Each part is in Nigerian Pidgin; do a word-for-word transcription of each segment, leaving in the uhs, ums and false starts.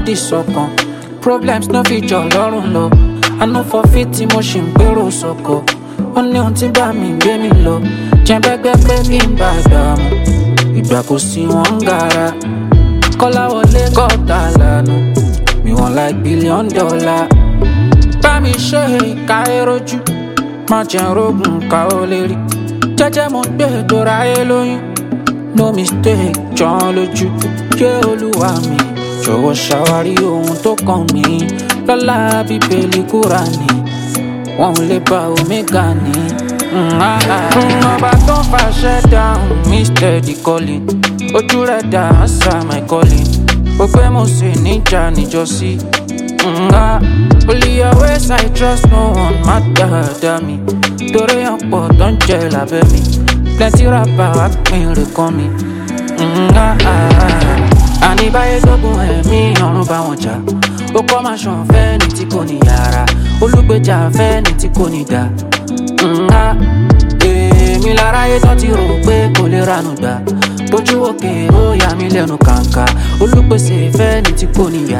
di sọ̀kan. Problems no fit jọ lọ́rùn lọ. I no forfeit tí mo ṣì ń gbèrò sọ̀kọ̀. Ó ní ohun tí bá mi gbé mi lọ. Jẹ́nbẹ́gbẹ́ pé kí n bá dààmú. Ìgbà kò sí wọn ń gara. Kọ́láwọlé gọ́ta lànà. Mi wọ́n like billion dollar. Bá mi ṣe ìka erojú. Má jẹ́ rógùn ká ó lè rí. Jẹ́jẹ́ mo gbé dora ayé lóyún. No mistake jọ́n lójú. Yé olúwa mi. Jọ̀wọ́ ṣàwárí ohun tó kàn mí. Lọ́lá bíbélì Kúránì. Wọ́n ò lè bá omega ní. Ọba tó ń fàṣẹ dáhùn mi steady calling. Ojú rẹ̀ dá answer my calling. Ó pé mo sì níjà níjọ́sí. Only your ways I trust, no one má dáadáa mi. Torí ọ̀pọ̀ tó ń jẹ lábẹ́ mi. Plenty rapper wá pín rè kàn mí. Àní báyé tógun ẹ̀mí ọ̀run bá wọn jà. Ó kọ́ máa ṣàn fẹ́ ní tí kò ní yàrá. Olùgbèjà fẹ́ ní tí kò ní dá. Èmi láráyé tó ti rò pé kò lè ranú gbà. Bójú òkè ó yà mí lẹ́nu kàǹkà. Olùpèsè fẹ́ ní tí kò ní yà.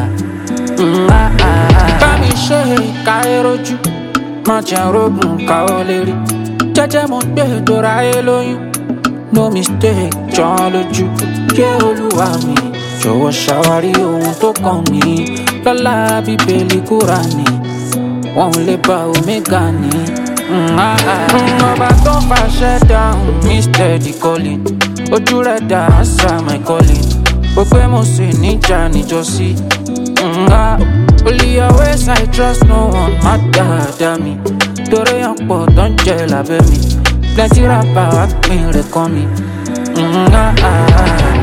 Bá mi ṣe ìka erojú. Má jẹ́ rógùn ká ó lè rí. Jẹ́jẹ́ mo gbé dora ayé lóyún. No mistake jọ́n lójú. Yé olúwa mi. Jọ̀wọ́ ṣàwárí ohun tó kàn mí. Lọ́lá bíbélì Kúránì. Wọ́n ò lè bá omega ní. Ọba tó ń fàṣẹ dáhùn mi steady calling. Ojú rẹ̀ dá answer my calling. Ó pé mo sì níjà níjọ́sí. Only your ways I trust, no one má dáadáa mi. Torí ọ̀pọ̀ tó ń jẹ lábẹ́ mi. Plenty rapper wá pín rè kàn mí.